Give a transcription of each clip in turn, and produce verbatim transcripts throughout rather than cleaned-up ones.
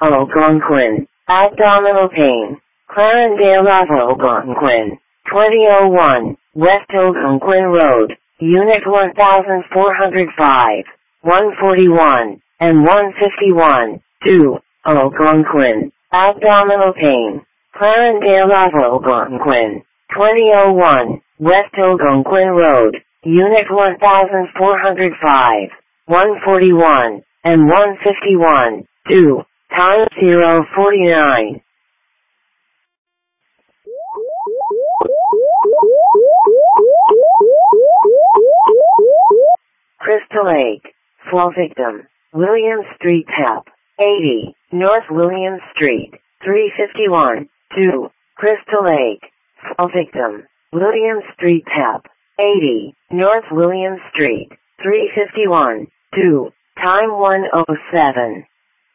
Algonquin, abdominal pain, Clarendale Algonquin, twenty oh one, West Algonquin Road, Unit one thousand four hundred five, one forty-one, and one fifty-one, two, Algonquin, abdominal pain, Clarendale Algonquin, twenty oh one, West Algonquin Road, Unit one thousand four hundred five, one forty-one, and one fifty-one, two, time zero forty-nine. Crystal Lake, fall victim, William Street Tap, eighty, North William Street, three fifty-one, two, Crystal Lake, fall victim, William Street Tap, eighty, North William Street, three fifty-one, two, time one oh seven.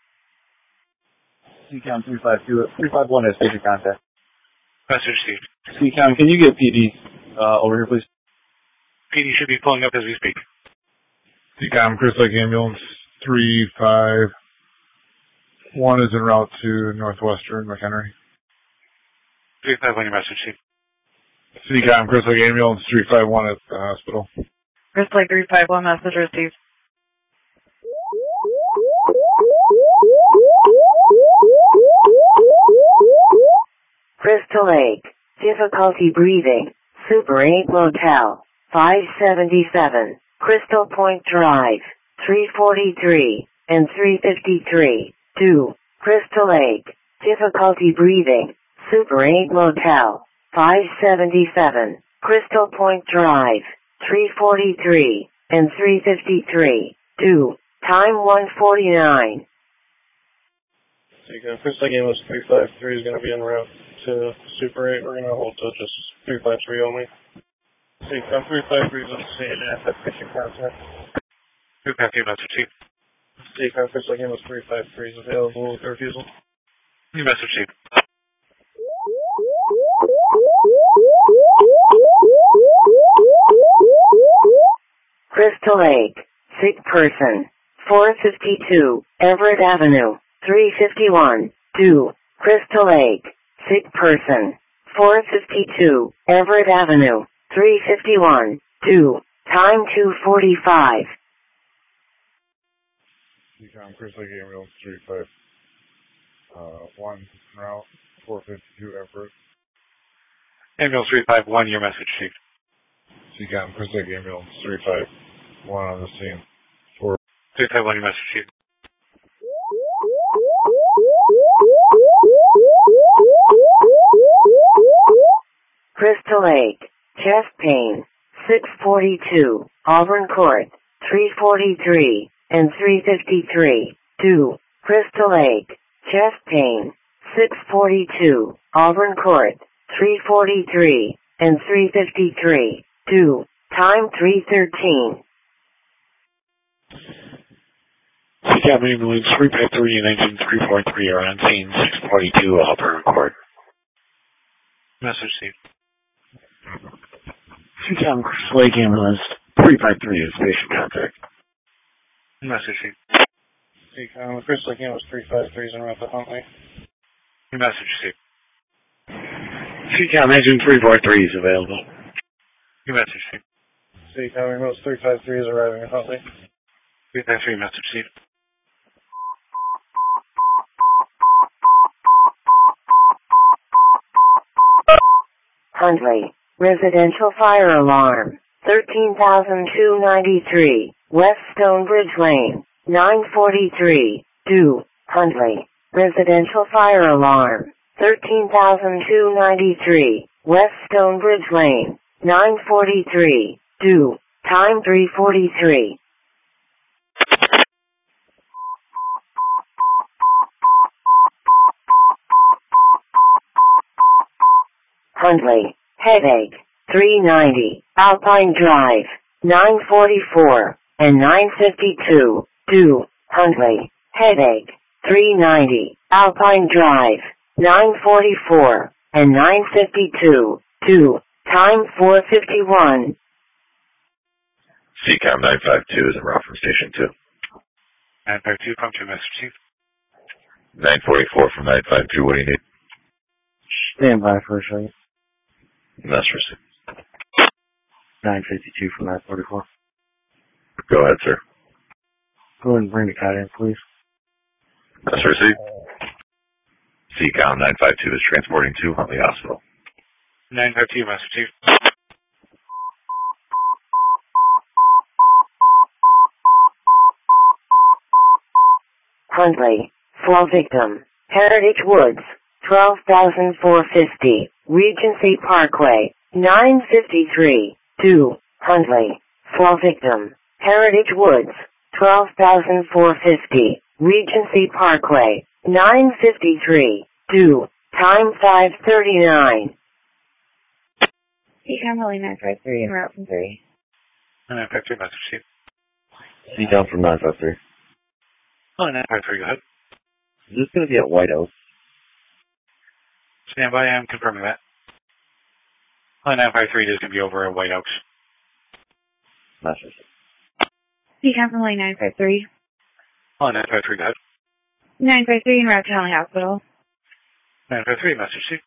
C-Count three five two, three five one has station contact. Message received. C-Count, can you get P D uh, over here, please? P D should be pulling up as we speak. C-Count, Crystal Lake Ambulance three five one is en route to Northwestern McHenry. three five one, your message received. C-Count, Crystal Lake Ambulance three five one at the hospital. Crystal Lake three five one, message received. Crystal Lake, difficulty breathing, Super eight Motel, five seventy-seven, Crystal Point Drive, three forty-three, and three fifty-three, two, Crystal Lake, difficulty breathing, Super eight Motel, five seventy-seven, Crystal Point Drive, three forty-three, and three fifty-three, two, time one forty-nine. So Crystal Lake Ambulance three five three is going to be en route to Super eight. We're going to hold to just three five three only. So three five three is on the scene at patient contact. three five three, message received. So Crystal Lake Ambulance three five three is available with refusal. Your message received. Crystal Lake, sick person, four fifty-two, Everett Avenue, three fifty-one, two, Crystal Lake, sick person, four fifty-two, Everett Avenue, three fifty-one, two, time two forty-five. C-Count, Crystal Lake Ambulance three five one, en route, four fifty-two, Everett. Ambulance three five one, your message received. C-Count, Crystal Lake Ambulance three five one on the scene. four three five one, your message received. Crystal Lake, chest pain, six forty-two, Auburn Court, three forty-three, and three fifty-three, two, Crystal Lake, chest pain, six forty-two, Auburn Court, three forty-three, and three fifty-three, two, time three thirteen. C-Count Ambulance three five three and engine three four three are on scene six forty-two, Auburn Court. Message received. C-Count, Crystal Lake Ambulance three five three is patient contact. Message received. C-Count, Crystal Lake Ambulance three five three is en route to Huntley. Your message received. C-Count, engine three four three is available. Your message received. C-Count, Ambulance three five three is arriving at Huntley. three five three, message received. Huntley, residential fire alarm, thirteen thousand two hundred ninety-three, West Stonebridge Lane, nine forty-three, two, Huntley, residential fire alarm, thirteen thousand two hundred ninety-three, West Stonebridge Lane, nine forty-three, two, time three forty-three. Huntley, headache, three ninety, Alpine Drive, nine forty-four, and nine fifty-two, two, Huntley, headache, three ninety, Alpine Drive, nine forty-four, and nine fifty-two, two, time four fifty-one. C-Count nine five two is en route from Station two. nine five two, puncture message received. nine forty-four from nine five two, what do you need? Stand by for a second. That's received. nine fifty-two from nine forty-four. Go ahead, sir. Go ahead and bring the cat in, please. That's received. C COM nine five two is transporting to Huntley Hospital. nine five two, Master Chief. Huntley, fall victim, Heritage Woods, twelve thousand four hundred fifty, Regency Parkway, nine fifty-three, two, Huntley, fall victim, Heritage Woods, twelve thousand four hundred fifty, Regency Parkway, nine fifty-three, two, time five thirty-nine. C COM Huntley nine five three en route from three. nine five three, Master Chief. C COM from nine five three. Huntley nine five three, go ahead. Is this going to be at White Oak? Stand by, I'm confirming that. Huntley nine five three is going to be over at White Oaks. Master Chief. C COM from Huntley nine five three. Huntley nine five three, go ahead. nine five three en route to Huntley Hospital. nine five three, Master Chief.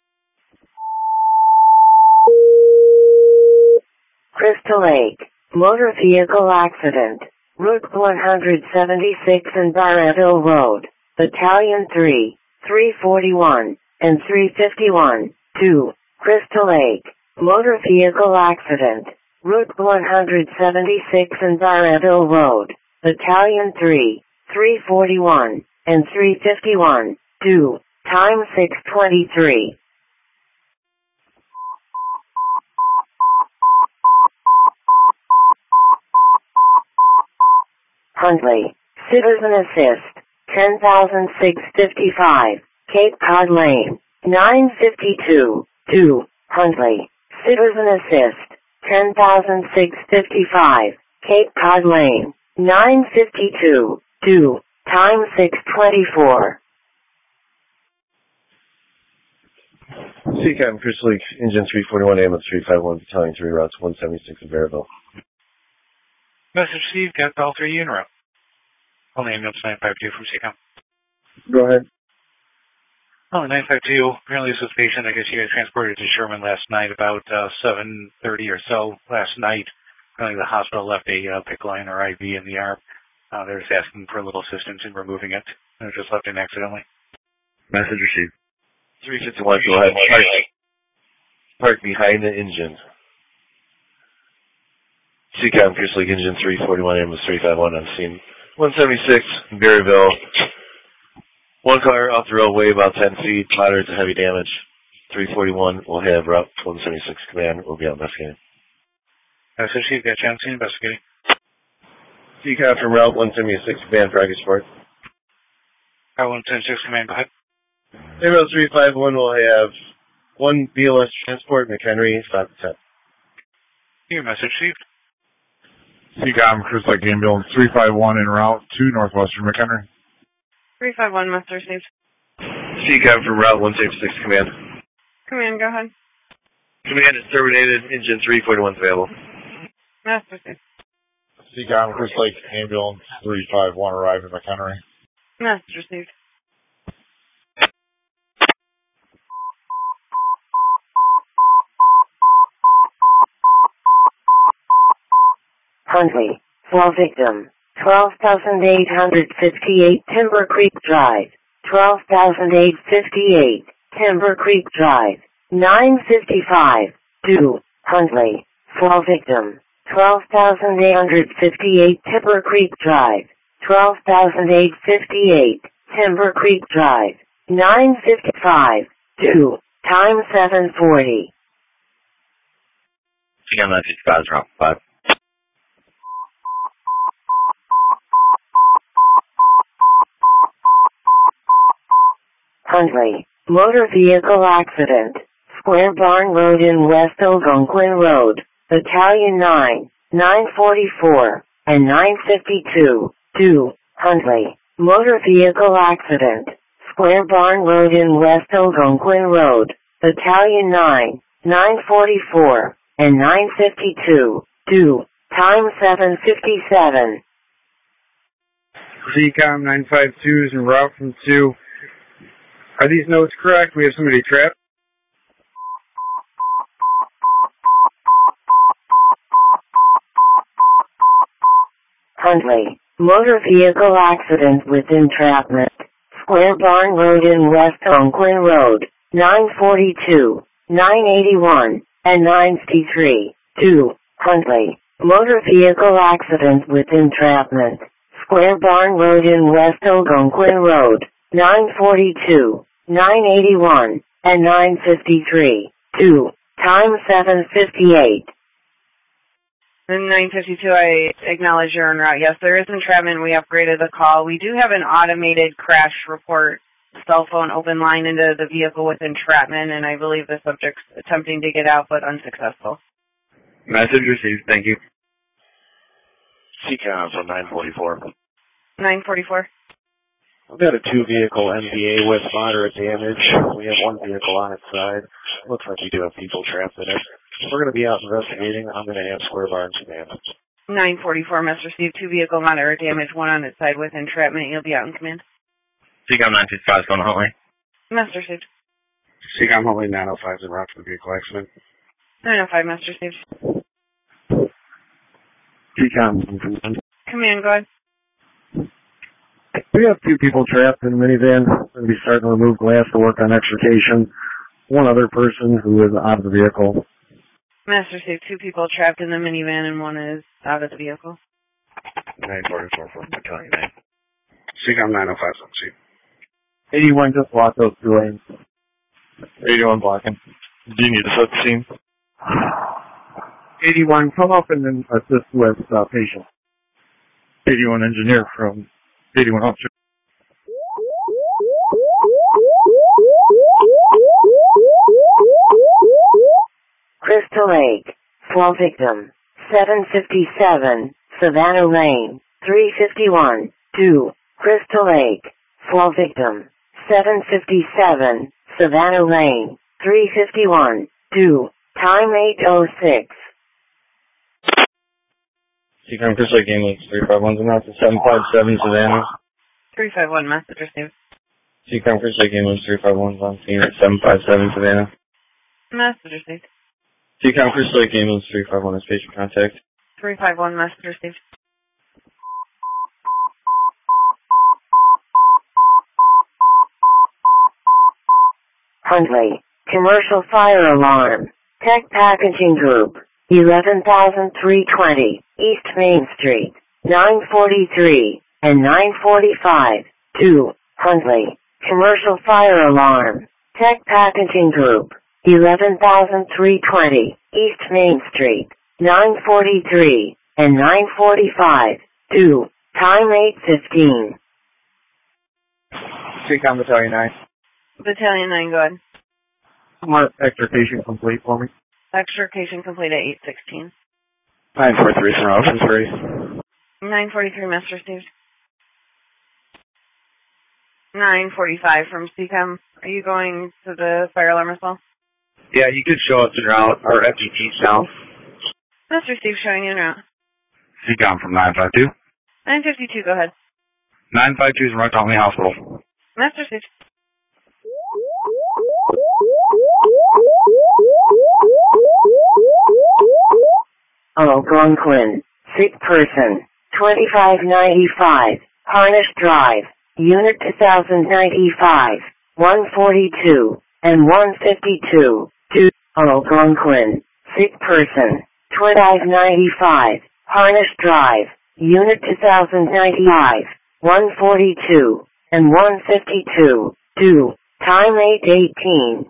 Crystal Lake, motor vehicle accident, Route one seventy-six and Barrettville Road, Battalion three, three forty-one, and three fifty-one, two, Crystal Lake, motor vehicle accident, Route one seventy-six and Barrettville Road, Battalion three, three forty-one, and three fifty-one, two, time six twenty-three. Huntley, Citizen Assist, ten thousand six hundred fifty-five, Cape Cod Lane, nine fifty-two, two, Huntley, Citizen Assist, ten thousand six hundred fifty-five, Cape Cod Lane, nine fifty-two, two, time six twenty-four. C COM, Crystal Lake, Engine three forty-one, ambulance three five one, Battalion three, routes one seventy-six in Barrettville. Message received, got all three en route. Only ambulance nine five two from C COM. Go ahead. Only nine five two, apparently this was a patient, I guess you guys transported to Sherman last night about uh, seven thirty or so last night. Apparently the hospital left a uh, PICC line or I V in the arm. Uh, they're just asking for a little assistance in removing it. It was just left in accidentally. Message received. three fifty-one, go ahead. Park, park behind the engine. C COM, Crystal Lake, Engine three forty-one, ambulance three five one, on scene one seventy-six in Berryville. One car off the roadway about ten feet, moderate to heavy damage. three forty-one will have Route one seventy-six command. We'll be out investigating. Message received, got John Cena investigating. C COM from Route one seventy-six command, progress report. Route one seventy-six command, go ahead. Ambulance three five one will have one B L S transport, McHenry, stop at ten. Your message received. C COM, Crystal Lake Ambulance three five one en route to Northwestern McHenry. three five one, Master received. C COM from Route one seventy-six command. Command, go ahead. Command is terminated. Engine three forty-one is available. Master received. C COM, Crystal Lake Ambulance three five one arrived at McHenry. Master received. Huntley, fall victim, twelve thousand eight hundred fifty-eight Timber Creek Drive, twelve thousand eight hundred fifty-eight Timber Creek Drive, nine fifty-five, two, Huntley, fall victim, twelve thousand eight hundred fifty-eight Timber Creek Drive, twelve thousand eight hundred fifty-eight Timber Creek Drive, nine fifty-five, two, time seven forty. C COM nine fifty-five is route five. Huntley, motor vehicle accident, Square Barn Road in West Algonquin Road, Battalion nine, nine forty-four, and nine fifty-two, two, Huntley, motor vehicle accident, Square Barn Road in West Algonquin Road, Battalion nine, nine forty-four, and nine fifty-two, two, time seven fifty-seven. C COM nine five two is en route from two. Are these notes correct? We have somebody trapped. Huntley, motor vehicle accident with entrapment. Square Barn Road in West Oakland Road, nine forty-two, nine eighty-one, and nine fifty-three. two. Huntley, motor vehicle accident with entrapment. Square Barn Road in West Oakland Road, nine forty-two, nine eighty-one, and nine fifty-three. two. Time seven fifty-eight. Then nine fifty-two, I acknowledge you're en route. Yes, there is entrapment. We upgraded the call. We do have an automated crash report cell phone open line into the vehicle with entrapment, and I believe the subject's attempting to get out but unsuccessful. Message received. Thank you. C COM from nine forty-four. nine forty-four. We've got a two-vehicle M V A with moderate damage. We have one vehicle on its side. Looks like we do have people trapped in it. We're going to be out investigating. I'm going to have Square Barn command. nine forty-four, must receive two vehicle moderate damage, one on its side with entrapment. You'll be out in command. C COM nine fifty-five is going to Huntley. Must received. C COM Huntley nine oh five is en route for the vehicle accident. nine oh five, must received. C COM. Command, go ahead. We have two people trapped in a minivan. We're going to be starting to remove glass to work on extrication. One other person who is out of the vehicle. Master Safe, two people trapped in the minivan and one is out of the vehicle. nine forty-four from Battalion nine. C COM nine oh five, see. eighty-one just blocked those two lanes. eighty-one blocking. Do you need to set the scene? eighty-one, come up and then assist with uh, patient. eighty-one engineer from eighty-one officer. Crystal Lake, fall victim, seven fifty-seven, Savannah Lane, three fifty-one, two. Crystal Lake, fall victim, seven fifty-seven, Savannah Lane, three fifty-one, two. Time eight oh six. C COM Crystal Lake Ambulance three five one's announced at seven five seven Savannah. three five one, message received. C COM Crystal Lake Ambulance three five one's on scene at seven five seven Savannah. Message received. C COM Crystal Lake Ambulance three five one is patient contact. three five one, message received. Huntley, commercial fire alarm, Tech Packaging Group, eleven thousand three hundred twenty, East Main Street, nine forty-three, and nine forty-five, two. Huntley, commercial fire alarm, Tech Packaging Group, eleven thousand three hundred twenty, East Main Street, nine forty-three, and nine forty-five, two. Time eight fifteen. C COM Battalion nine. Battalion nine, go ahead. Mark extrication complete for me. Extrication complete at eight sixteen. nine four three from Ocean three. nine forty-three, message received. nine forty-five from C COM. Are you going to the fire alarm as well? Yeah, you could show us en route, or F G T south. Message received, showing you en route. C COM from nine five two. nine fifty-two, go ahead. nine five two is en route to Huntley Hospital. Message received. Algonquin, sick person, twenty-five ninety-five, Harnish Drive, Unit two thousand ninety-five, one forty-two, and one fifty-two, two. Algonquin, sick person, twenty-five ninety-five, Harnish Drive, Unit two thousand ninety-five, one forty-two, and one fifty-two, two. Time eight eighteen.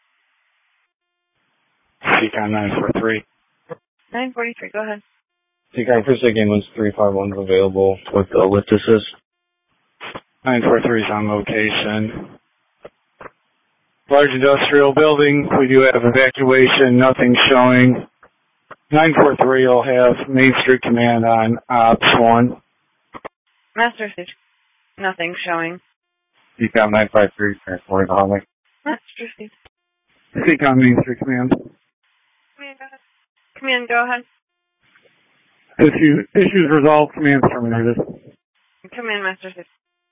C COM nine four three. nine forty-three, go ahead. C COM Crystal Lake Ambulance three five one is available with the lift assist. nine four three is on location. Large industrial building. We do have evacuation. Nothing showing. nine four three will have Main Street Command on Ops one. Master Siege. Nothing showing. C COM nine five three transporting to Huntley. Master Siege. C COM Main Street Command. Command, go ahead. Command, go ahead. Issue, issues resolved, command terminated. Come in, Master six.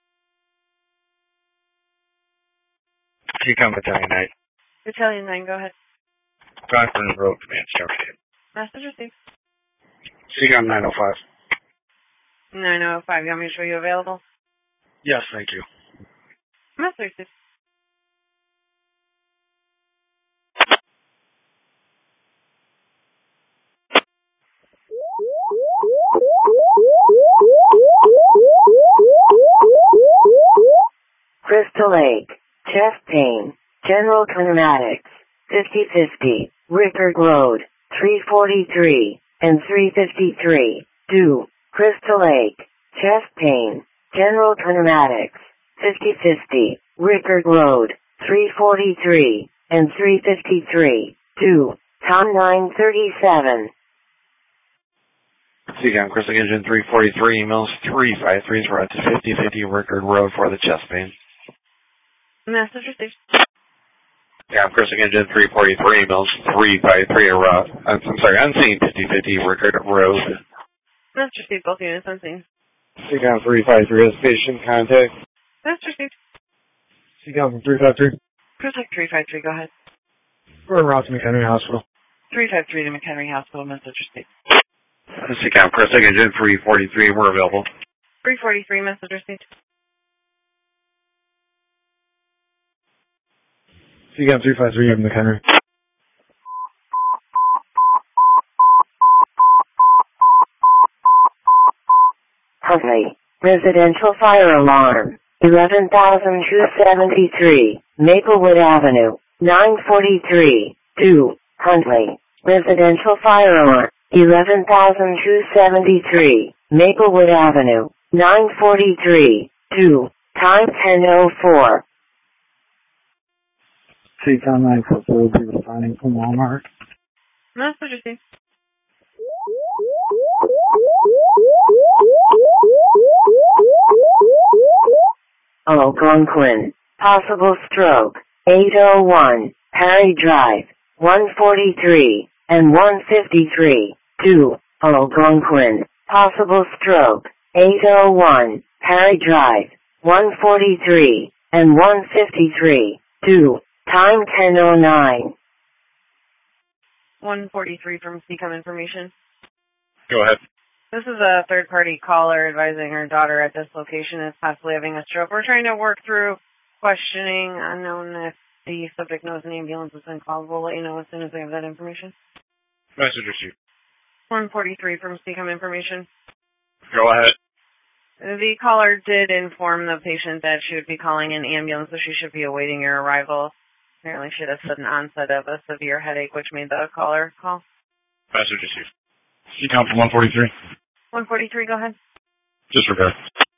Seacom Battalion nine. Battalion nine, go ahead. Blackburn Road Command Station. Master six. Seacom nine oh five. nine oh five, you want me to show you available? Yes, thank you. Master six. Crystal Lake, chest pain, general kinematics, fifty fifty, Rickard Road, three forty-three, and three fifty-three, due, Crystal Lake, chest pain, general kinematics, fifty fifty, Rickard Road, three forty-three, and three fifty-three, due, time nine thirty-seven. Seacom Crystal Engine three forty-three, emails three five three is route to fifty fifty Rickard Road for the chest pain. Master six. Yeah, Crystal Engine three forty-three, emails three five three are route. I'm sorry, unseen fifty fifty Rickard Road. Master six, both units unseen. Seacom three five three is patient contact. Master six. Seacom three five three. Crystal three five three, go ahead. We're en route to McHenry Hospital. three five three to McHenry Hospital, Master six. Seacom Crystal Engine three forty-three, we're available. three forty-three, Master six. Seacom three five three, McHenry. Huntley, residential fire alarm, eleven thousand two hundred seventy-three, Maplewood Avenue, nine forty-three, due, Huntley, residential fire alarm, eleven thousand two hundred seventy-three, Maplewood Avenue, nine forty-three, due, time ten oh four. Seacom nine four four will be responding from Walmart. Master six. Algonquin, possible stroke, eight oh one, Harry Drive, one forty-three, and one fifty-three, due, Algonquin, possible stroke, eight oh one, Harry Drive, one forty-three, and one fifty-three, due, time ten oh nine. one forty-three from Seacom information. Go ahead. This is a third-party caller advising her daughter at this location is possibly having a stroke. We're trying to work through questioning unknown if the subject knows an ambulance has been called. We'll let you know as soon as we have that information. Message received. one forty-three from Seacom information. Go ahead. The caller did inform the patient that she would be calling an ambulance, so she should be awaiting your arrival. Apparently she had a sudden onset of a severe headache, which made the caller call. Message received. Seacom from one forty-three. one forty-three, go ahead. Disregard.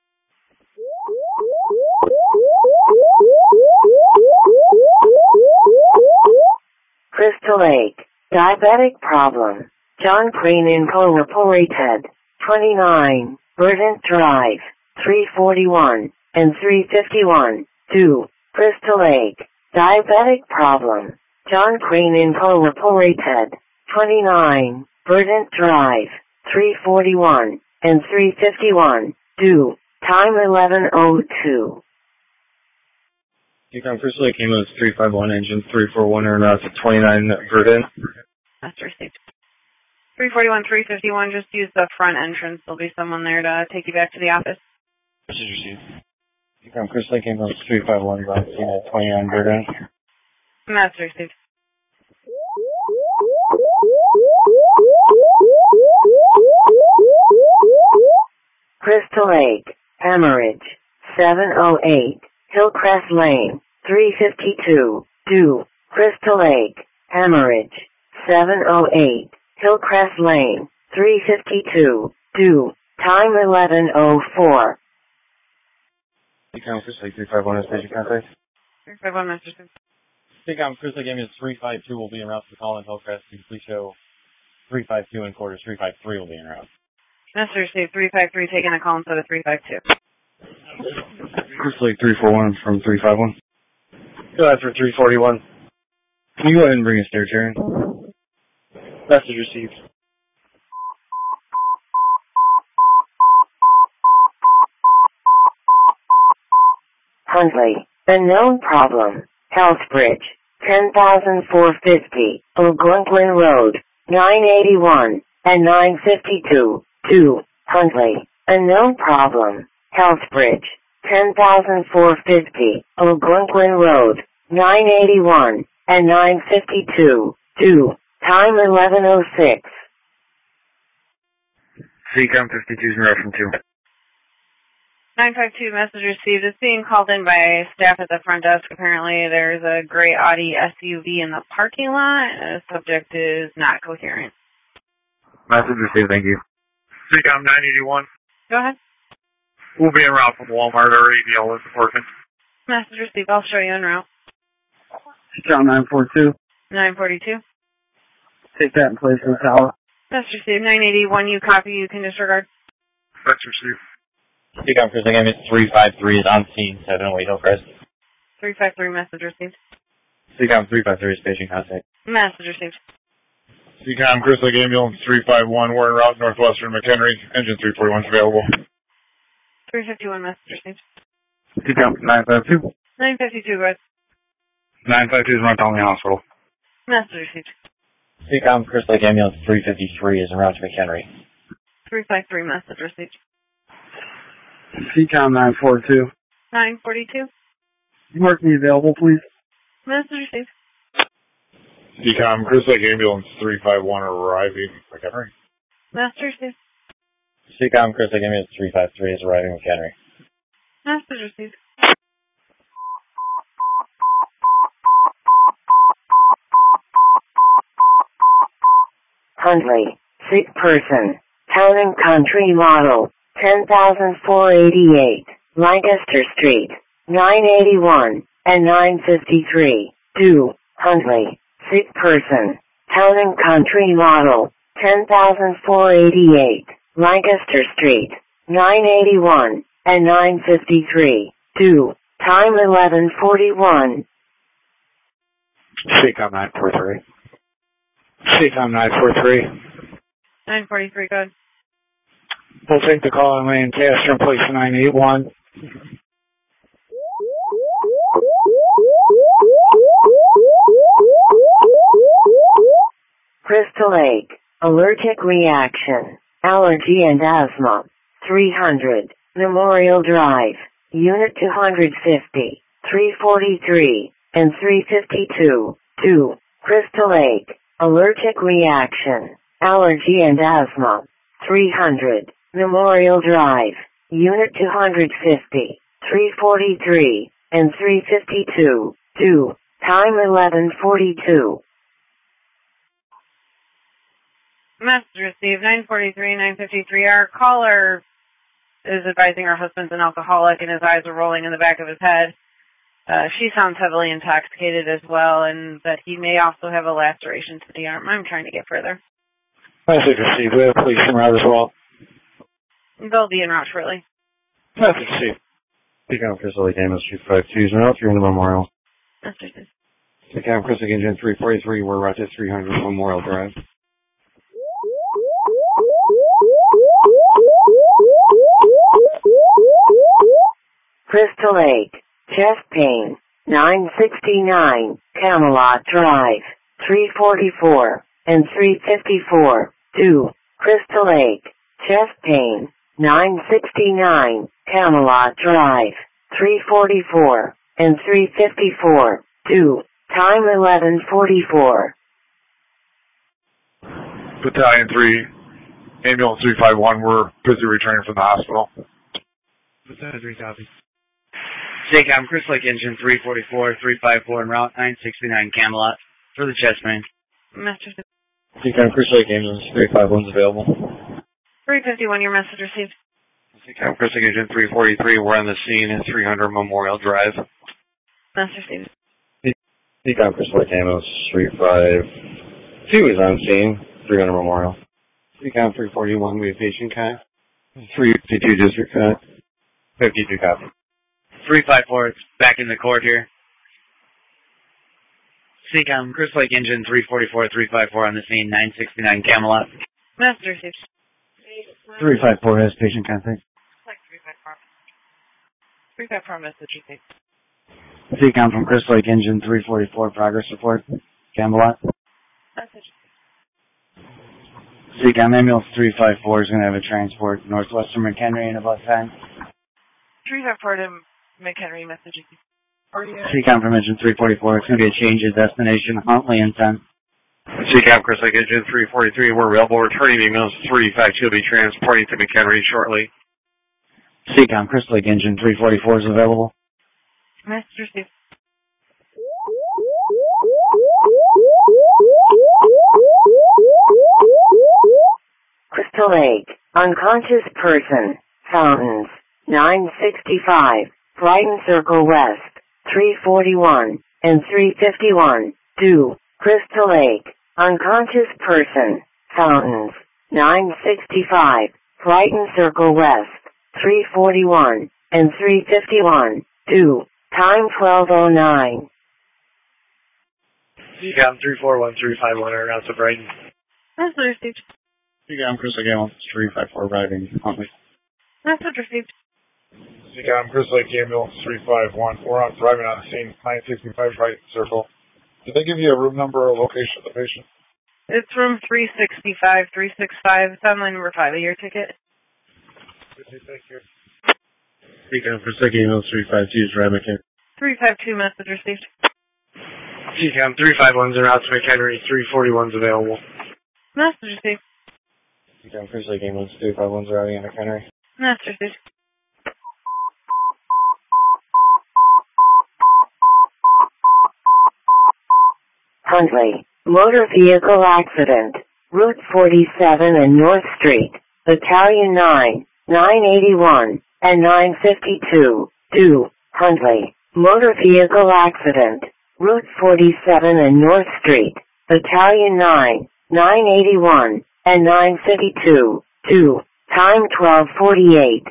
Crystal Lake, diabetic problem, John Crane Incorporated, twenty-nine, Verdant Drive, three forty-one, and three fifty-one, due, Crystal Lake, diabetic problem, John Crane Incorporated, twenty-nine, Verdant Drive, three forty-one, and three fifty-one, due, time eleven oh two. Seacom Crystal Lake, Amos three five one, engine three four one, and route to twenty-nine Verdant. That's received. three forty-one, three fifty-one, just use the front entrance. There'll be someone there to take you back to the office. Message received. Seacom Crystal Lake, Amos three five one, route to twenty-nine Verdant. That's received. Crystal Lake, hemorrhage, seven oh eight, Hillcrest Lane, three fifty-two, due, Crystal Lake, hemorrhage, seven oh eight, Hillcrest Lane, three fifty-two, due, time eleven oh four. Seacom Crystal Lake three five one is patient contact. three five one, Master six. Seacom Crystal Lake, Amos three five two will be en route to call in Hillcrest. Please show three five two and quarters three five three will be en route. Master six, three five three, taking a call instead of three five two. Crystal Lake three four one from three five one. Go ahead for three forty-one. Can you go ahead and bring a stair chair in? Message received. Huntley, unknown problem, Healthbridge, ten thousand four hundred fifty, Algonquin Road, nine eighty-one, and nine fifty-two, two, Huntley, unknown problem, Healthbridge, ten thousand four hundred fifty, Algonquin Road, nine eighty-one, and nine fifty-two, two, time eleven oh six. C COM fifty-two is in route from two. nine five two, message received. It's being called in by staff at the front desk. Apparently there's a gray Audi S U V in the parking lot. The subject is not coherent. Message received, thank you. C COM nine eighty-one. Go ahead. We'll be en route from Walmart. Our A D L is working. Message received. I'll show you en route. C COM nine forty-two. nine forty-two. Take that in place in the tower. Message received. nine eighty-one, you copy, you can disregard. That's received. C COM Chris again, it's three five three is on scene, seven oh eight Hillcrest. three five three, message received. C COM three five three is patient contact. Message received. C COM Chris Lake Ambulance three five one, we're en route northwestern McHenry. Engine three forty-one is available. three fifty-one, message received. C COM nine fifty-two. nine fifty-two, go ahead. nine fifty-two is run down the hospital. Message received. C COM Chris Lake Ambulance three fifty-three is en route to McHenry. three five three, message received. C COM nine forty-two. nine forty-two. Mark me available, please. Message received. C COM Chris Lake Ambulance three five one arriving McHenry. Message received. C COM Chris Lake Ambulance three five three is arriving McHenry. Message received. Huntley, sick person, Town and Country model, ten thousand four hundred eighty-eight, Lancaster Street, nine eighty-one, and nine fifty-three, two, Huntley, sick person, Town and Country model, ten thousand four hundred eighty-eight, Lancaster Street, nine eighty-one, and nine fifty-three, two, time eleven forty-one. C COM nine forty-three. C COM nine forty-three. nine forty-three, go ahead. We'll take the call on Lancaster and place nine eighty-one. Crystal Lake, allergic reaction, allergy and asthma, three hundred, Memorial Drive, Unit two fifty, three forty-three, and three fifty-two, two, Crystal Lake, allergic reaction, allergy and asthma, three hundred, Memorial Drive, Unit two fifty, three forty-three, and three fifty-two, two, time eleven forty-two. Message received. nine forty-three, nine fifty-three. Our caller is advising her husband's an alcoholic and his eyes are rolling in the back of his head. Uh, she sounds heavily intoxicated as well, and that he may also have a laceration to the arm. I'm trying to get further. Message received. We have police en route as well. They'll be en route shortly. Message received. C COM Chris Lake Ambulance three fifty-two is en route through the Memorial. Message received. C COM Chris Lake Engine three forty-three, we're route to three hundred Memorial Drive. Crystal Lake, chest pain, nine sixty-nine, Camelot Drive, three forty-four, and three fifty-four, two, Crystal Lake, chest pain, nine sixty-nine, Camelot Drive, three forty-four, and three fifty-four, two, time eleven forty-four. Battalion three, Ambulance three five one, we're busy returning from the hospital. Battalion three, copy. C COM Chris Lake Engine three forty-four, three five four en route, nine sixty-nine Camelot for the chest pain. Message received. C COM Chris Lake Ambulance three five one is available. three fifty-one, your message received. C COM Chris Lake Engine three forty-three, we're on the scene at three hundred Memorial Drive. Message received. C COM Chris Lake Ambulance three five two is on scene, three hundred Memorial. C COM three forty-one, we have patient con. three fifty-two district con. fifty-two copy. three five four, it's back in the court here. C COM Chris Lake Engine three forty-four, three five four on the scene, nine sixty-nine Camelot. Message received. three five four has patient contact. three five four message received. Seacom from Crystal Lake Engine three forty-four, progress report. Camelot. Message. Seacom ambulance three five four is going to have a transport northwestern McHenry in about time. three five four to McHenry, message received. Seacom from Engine three forty-four, it's going to be a change of destination, Huntley and ten. Seacom Crystal Lake Engine three forty-three, we're available returning emails three five two will be transporting to McHenry shortly. Seacom Crystal Lake Engine three forty-four is available. Message received. Crystal Lake, unconscious person, fountains, nine sixty-five, Brighton Circle West, three forty-one, and three fifty-one, due, Crystal Lake, unconscious person, fountains, nine sixty-five, Brighton Circle West, three forty-one, and three fifty-one, due, time twelve oh nine. Seacom three four one three five one, are out to Brighton. Message received. Seacom Crystal Lake Ambulance three five four, arriving Huntley. Message received. Seacom Crystal Lake Ambulance three five one, we're on driving on the scene, nine sixty-five Brighton Circle. Did they give you a room number or location of the patient? It's room three sixty-five, three sixty-five. It's on line number five of your ticket. Thank you. Seacom Crystal Lake Ambulance three five two is arriving McHenry. three five two, message received. Seacom three five one's are out to McHenry, three forty-one's available. Message received. Seacom Crystal Lake Ambulance three five one's arriving at McHenry. Message received. Huntley, motor vehicle accident, Route forty-seven and North Street, Battalion nine, nine eighty-one, and nine fifty-two, due, Huntley, motor vehicle accident, Route forty-seven and North Street, Battalion nine, nine eighty-one, and nine fifty-two, due, time twelve forty-eight.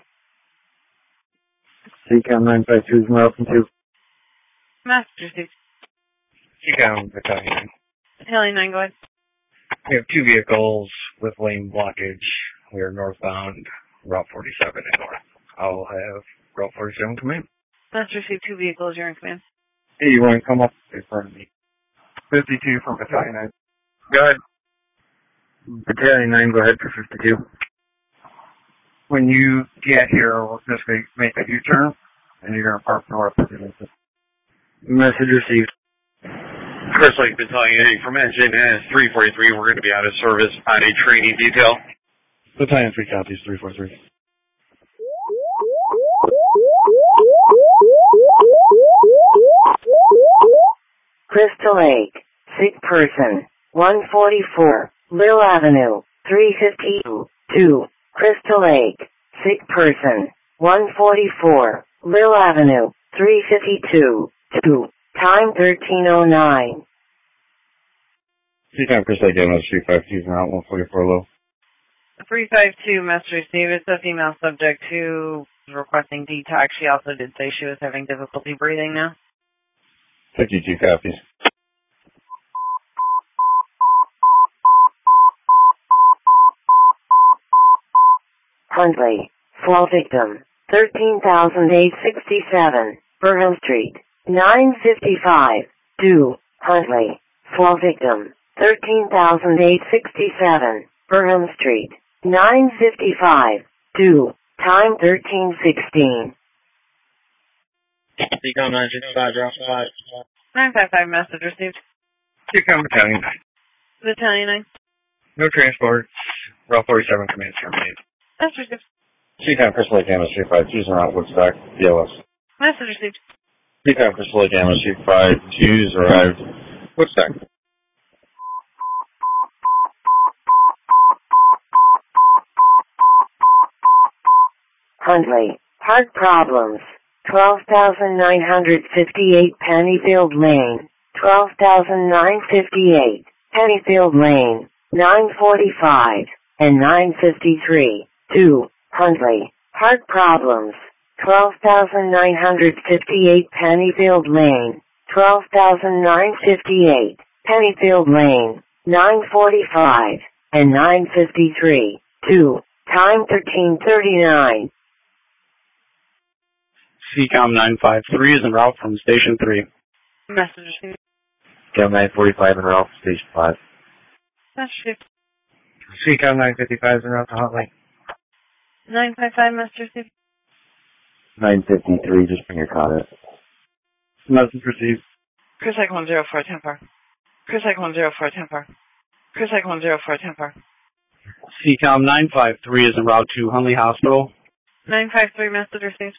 Seacom nine five two is Marlton two. Message received. Seacom Battalion. Battalion nine, go ahead. We have two vehicles with lane blockage. We are northbound, Route forty-seven and north. I'll have Route forty-seven come in. Message received, two vehicles, you're in command. Hey, you want to come up in front of me? fifty-two from Battalion nine. Go ahead. Battalion nine, go ahead for fifty-two. When you get here, we'll just make a U-turn, and you're going to park north. Message received. Crystal Lake Battalion from Engine S three forty-three, we're going to be out of service on a training detail. Battalion three copies, three forty-three. Crystal Lake, sick person, one forty-four, Lil Avenue, three fifty-two, two, Crystal Lake, sick person, one forty-four, Lil Avenue, three fifty-two, two, time thirteen oh nine. Seacom Crystal Lake Ambulance three five two is Route one forty-four low. three five two, message received. It's a female subject who was requesting detox. She also did say she was having difficulty breathing now. fifty-two copies. Huntley, fall victim, thirteen thousand eight hundred sixty-seven, Burnham Street, nine fifty-five, due, Huntley, fall victim, thirteen thousand eight hundred sixty-seven, Burnham Street, nine fifty-five, due, time thirteen sixteen. Seacom nine sixty-five, drop five. nine five five, message received. Seacom Battalion nine. Battalion nine. No transport. Route forty-seven commands terminated. Message received. Seacom Crystal Lake Ambulance three five two is Route Woodstock, D L S. Message received. Seacom Crystal Lake Ambulance three five two is arrived, Woodstock. Huntley, heart problems, twelve thousand nine hundred fifty-eight Pennyfield Lane, twelve thousand nine hundred fifty-eight Pennyfield Lane, nine forty-five, and nine fifty-three, due, Huntley, heart problems, twelve thousand nine hundred fifty-eight Pennyfield Lane, twelve thousand nine hundred fifty-eight Pennyfield Lane, nine forty-five, and nine fifty-three, due, time thirteen thirty-nine. C COM nine five three is en route from Station three. Message received. C COM nine forty-five en route from Station five. Message received. C COM nine fifty-five is en route to Hot Lake. nine five five, message received. nine fifty-three, just bring your cot. Message received. Chris Lake one zero four, ten four. Chris Lake one zero four, ten four. Chris Lake one zero four, ten four. C COM nine five three is en route to Hunley Hospital. nine five three, message received.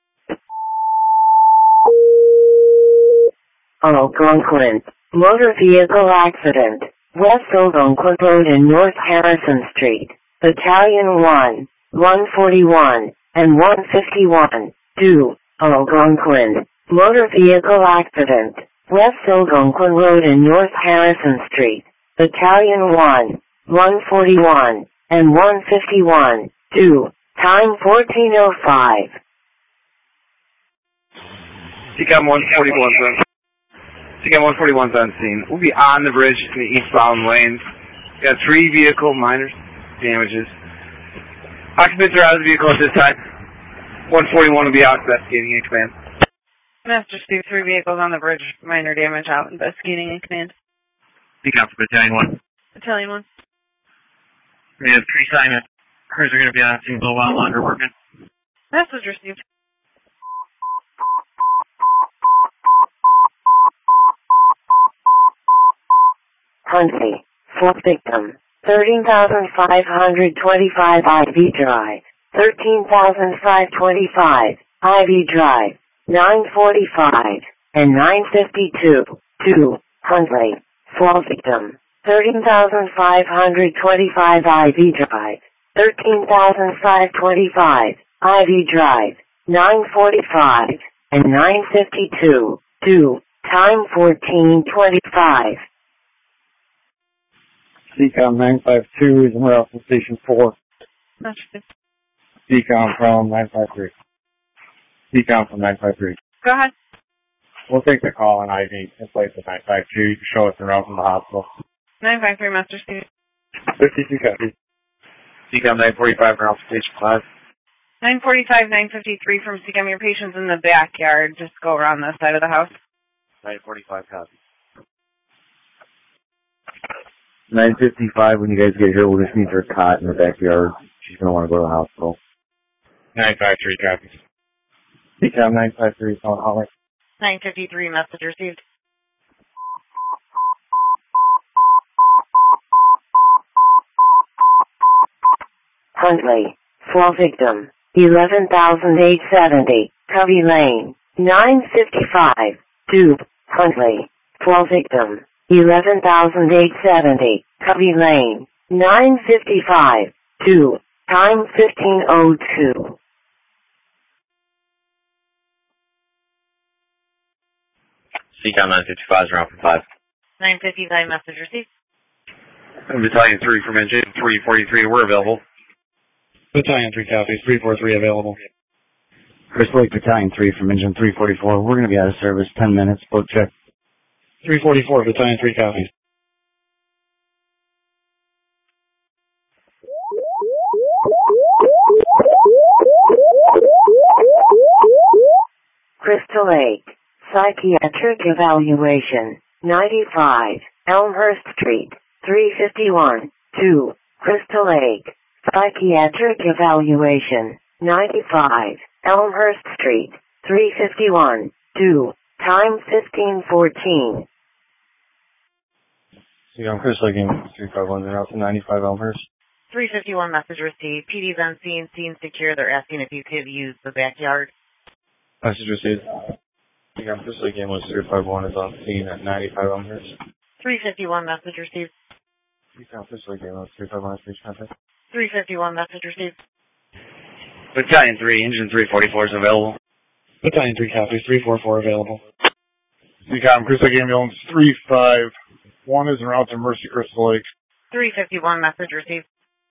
Algonquin. Motor vehicle accident. West Algonquin Road and North Harrison Street. Battalion one, one forty-one, and one fifty-one. two. Algonquin. Motor vehicle accident. West Algonquin Road and North Harrison Street. Battalion one, one forty-one, and one fifty-one. two. Time fourteen oh five. C COM one forty-one, son. C COM one forty-one's on scene. We'll be on the bridge in the eastbound lanes. Got three vehicle minor damages. Occupants are out of the vehicle at this time. one forty-one will be out investigating in command. Master Steve, three vehicles on the bridge, minor damage out, investigating in command. C COM for Battalion one. Battalion one. We have pre-assignment. Crews are going to be on scene a little while longer working. Message received. Huntley. Fourth victim. thirteen thousand five hundred twenty-five I V Drive. thirteen thousand five hundred twenty-five I V Drive. nine forty-five and nine fifty-two. two. Huntley. Fourth victim. thirteen thousand five hundred twenty-five I V Drive. thirteen thousand five hundred twenty-five I V Drive. nine forty-five and nine fifty-two. two. Time fourteen twenty-five. C COM nine five two is en route from Station four. Message received. C COM from nine five three. C COM from nine five three. Go ahead. We'll take the call on I V in place of nine five two. You can show us en route from the hospital. nine five three, Master Steve. fifty-two copy. C COM nine forty-five en route from Station five. nine forty-five, nine fifty-three from C COM. Your patient's in the backyard. Just go around the side of the house. nine forty-five copy. nine fifty-five, when you guys get here, we'll just need her cot in the backyard. She's going to want to go to the hospital. nine five three copies. C COM nine five three, calling Holly. nine fifty-three, message received. Huntley. Four victim. eleven thousand eight hundred seventy. Covey Lane. nine fifty-five. two. Huntley. Four victim. eleven thousand eight hundred seventy. Covey Lane. nine fifty-five. two. Time fifteen oh two. C COM nine fifty-five is around from five. nine fifty-five, message received. Battalion three from engine three forty-three, we're available. Battalion three copies. three forty-three available. Crystal Lake Battalion three from engine three forty-four. We're going to be out of service ten minutes. Boat check. three forty-four, Battalion three copies. Crystal Lake. Psychiatric evaluation. ninety-five. Elmhurst Street. three fifty-one. two. Crystal Lake. Psychiatric evaluation. ninety-five. Elmhurst Street. three fifty-one. two. Time fifteen fourteen. C COM Chris Lake three five one, they're out to ninety-five Elmhurst. three fifty-one, message received. P D's on scene, scene secure. They're asking if you could use the backyard. Message received. C COM Chris Lake was three five one is on scene at ninety-five Elmhurst. three fifty-one, message received. C COM Chris Lake was three five one, speech contact. three fifty-one, message received. Battalion three, engine three forty-four is available. Battalion three copies. three forty-four available. C COM Crystal Lake Ambulance three five one is en route to Mercy Crystal Lake. three fifty-one, message received.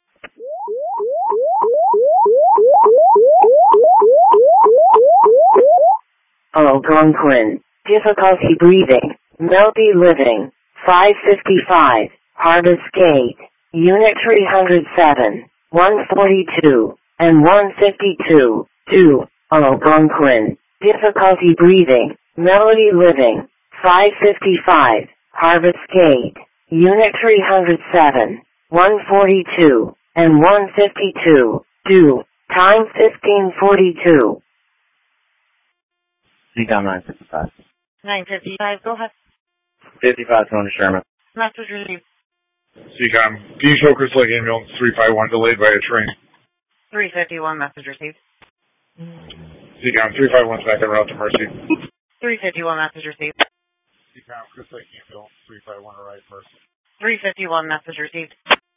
Algonquin. Difficulty breathing. Melty living. five fifty-five. Hardest gate. Unit three oh seven. one forty-two. And one fifty-two. two. Algonquin. difficulty breathing, Melody Living, five fifty-five, Harvest Gate, Unit three oh seven, one forty-two, and one fifty-two, due, time fifteen forty-two. C COM nine fifty-five. nine fifty-five, go ahead. fifty-five, Tony Sherman. Message received. C COM, D show Crystal Lake ambulance three five one delayed by a train. three fifty-one, message received. C COM, three five one's back en route to Mercy. three fifty-one, message received. C COM, Crystal Lake ambulance three five one arrived Mercy. three fifty-one, message received.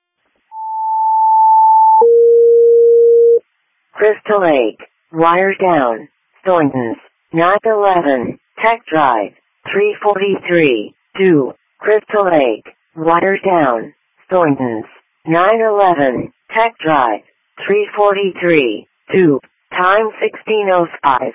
Crystal Lake, wire down, Thorntons, nine eleven, Tech Drive, three forty-three, due, Crystal Lake, wire down, Thorntons, nine eleven, Tech Drive, three forty-three, due, time sixteen oh five.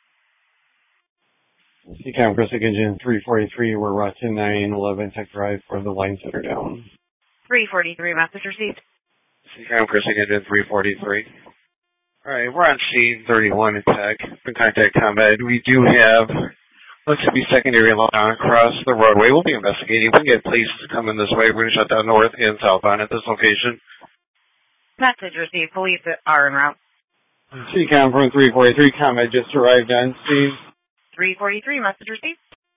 C COM, Crystal Lake Engine three forty-three, we're watching nine eleven Tech Drive for the lines that are down. three forty-three, message received. C COM, Crystal Lake Engine three forty-three. Alright, we're on scene thirty-one in Tech. For contact combat, we do have, looks to be secondary line across the roadway. We'll be investigating. If we can get police to come in this way, we're going to shut down north and southbound at this location. Message received. Police are en route. C COM from three forty-three, combat just arrived on scene. three forty-three, message received.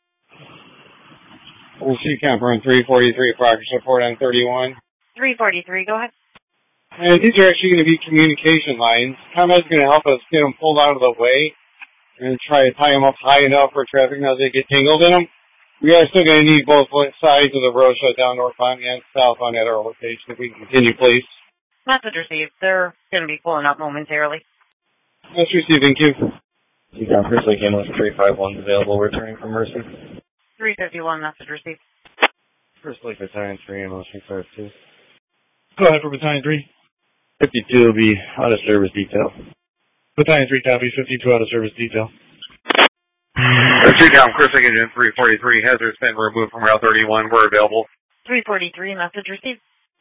C COM from three forty-three, progress report on thirty-one. three forty-three, go ahead. And these are actually going to be communication lines. Combat's going to help us get them pulled out of the way and try to tie them up high enough for traffic not to get tangled in them. We are still going to need both sides of the road shut down, northbound and southbound at our location. If we can continue, please. Message received. They're going to be pulling up momentarily. Message received, thank you. C COM, Crystal Lake ambulance three five one available, returning from Mercy. three fifty-one, message received. Crystal Lake Battalion three, ambulance three five two. Go ahead for Battalion three. fifty-two will be out of service detail. Battalion three copies, fifty-two out of service detail. C COM, Crystal Lake Engine three forty-three, hazard's been removed from Route thirty-one. We're available. three forty-three, message received.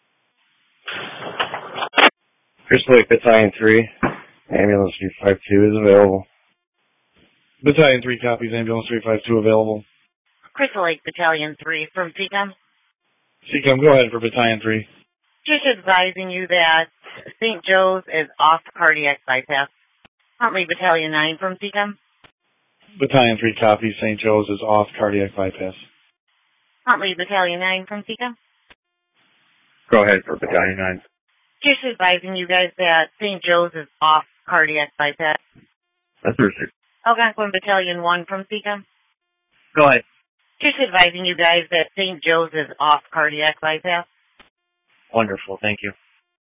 Crystal Lake Battalion three, ambulance three five two is available. Battalion three copies, ambulance three five two available. Crystal Lake Battalion three from C COM. C COM, go ahead for Battalion three. Just advising you that Saint Joe's is off cardiac bypass. Huntley Battalion nine from C COM. Battalion three copies, Saint Joe's is off cardiac bypass. Huntley Battalion nine from C COM. Go ahead for Battalion nine. Just advising you guys that Saint Joe's is off cardiac bypass. That's perfect. Algonquin Battalion one from C COM. Go ahead. Just advising you guys that Saint Joe's is off cardiac bypass. Wonderful, thank you.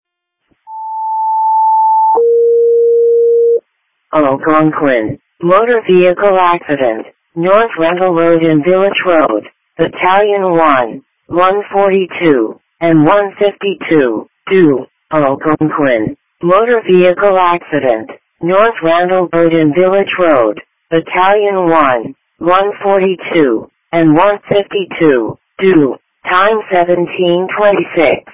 Algonquin, motor vehicle accident, North Rental Road and Village Road, Battalion one, one forty-two, and one fifty-two, due, Algonquin, motor vehicle accident, North Randall Road and Village Road, Battalion one, one forty-two, and one fifty-two, due, time seventeen twenty-six.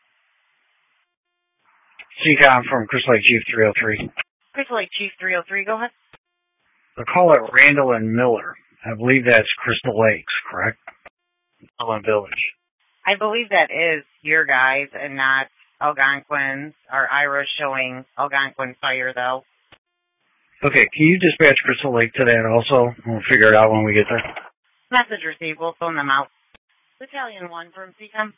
C COM from Crystal Lake Chief three oh three. Crystal Lake Chief three oh three, go ahead. I'll call it Randall and Miller. I believe that's Crystal Lakes, correct? Allen Village. I believe that is your guys and not Algonquin's. Our I R A showing Algonquin Fire, though. Okay, can you dispatch Crystal Lake to that also? We'll figure it out when we get there. Message received. We'll phone them out. Battalion one from C COM.